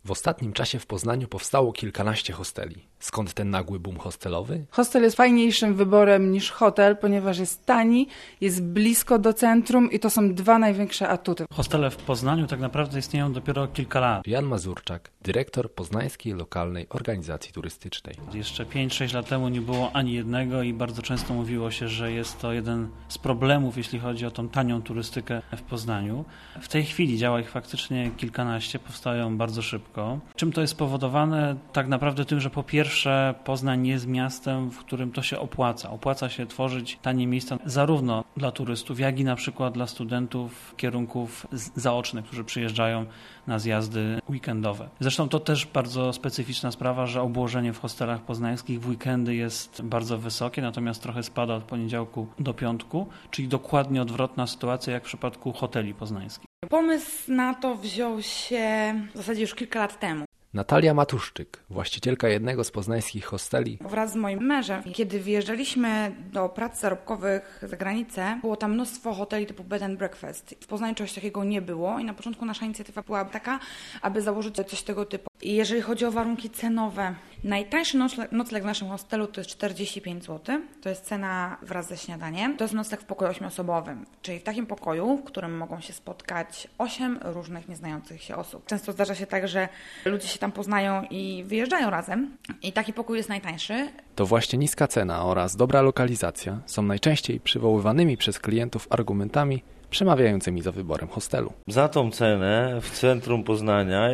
W ostatnim czasie w Poznaniu powstało kilkanaście hosteli. Skąd ten nagły boom hostelowy? Hostel jest fajniejszym wyborem niż hotel, ponieważ jest tani, jest blisko do centrum i to są dwa największe atuty. Hostele w Poznaniu tak naprawdę istnieją dopiero kilka lat. Jan Mazurczak, dyrektor Poznańskiej Lokalnej Organizacji Turystycznej. Jeszcze 5-6 lat temu nie było ani jednego i bardzo często mówiło się, że jest to jeden z problemów, jeśli chodzi o tą tanią turystykę w Poznaniu. W tej chwili działa ich faktycznie kilkanaście, powstają bardzo szybko. Czym to jest spowodowane? Tak naprawdę tym, że po pierwsze Poznań jest miastem, w którym to się opłaca. Opłaca się tworzyć tanie miejsca zarówno dla turystów, jak i na przykład dla studentów kierunków zaocznych, którzy przyjeżdżają na zjazdy weekendowe. Zresztą to też bardzo specyficzna sprawa, że obłożenie w hostelach poznańskich w weekendy jest bardzo wysokie, natomiast trochę spada od poniedziałku do piątku, czyli dokładnie odwrotna sytuacja jak w przypadku hoteli poznańskich. Pomysł na to wziął się w zasadzie już kilka lat temu. Natalia Matuszczyk, właścicielka jednego z poznańskich hosteli. Wraz z moim mężem, kiedy wyjeżdżaliśmy do prac zarobkowych za granicę, było tam mnóstwo hoteli typu bed and breakfast. W Poznaniu czegoś takiego nie było i na początku nasza inicjatywa była taka, aby założyć coś tego typu. I jeżeli chodzi o warunki cenowe, najtańszy nocleg w naszym hostelu to jest 45 zł. To jest cena wraz ze śniadaniem. To jest nocleg w pokoju 8-osobowym, czyli w takim pokoju, w którym mogą się spotkać 8 różnych nieznających się osób. Często zdarza się tak, że ludzie się tam poznają i wyjeżdżają razem i taki pokój jest najtańszy. To właśnie niska cena oraz dobra lokalizacja są najczęściej przywoływanymi przez klientów argumentami przemawiającymi za wyborem hostelu. Za tą cenę w centrum Poznania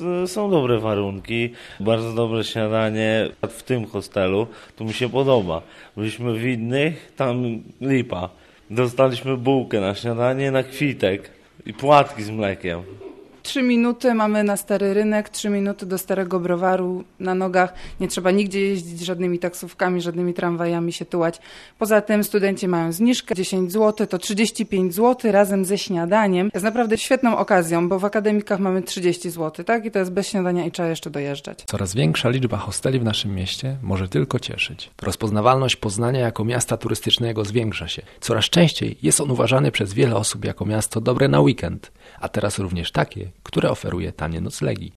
są dobre warunki, bardzo dobre śniadanie. W tym hostelu to mi się podoba. Byliśmy w innych, tam lipa. Dostaliśmy bułkę na śniadanie, na kwitek i płatki z mlekiem. 3 minuty mamy na Stary Rynek, 3 minuty do Starego Browaru na nogach. Nie trzeba nigdzie jeździć żadnymi taksówkami, żadnymi tramwajami się tułać. Poza tym studenci mają zniżkę 10 zł, to 35 zł razem ze śniadaniem. Jest naprawdę świetną okazją, bo w akademikach mamy 30 zł, tak? I to jest bez śniadania i trzeba jeszcze dojeżdżać. Coraz większa liczba hosteli w naszym mieście może tylko cieszyć. Rozpoznawalność Poznania jako miasta turystycznego zwiększa się. Coraz częściej jest on uważany przez wiele osób jako miasto dobre na weekend, a teraz również takie, które oferuje tanie noclegi.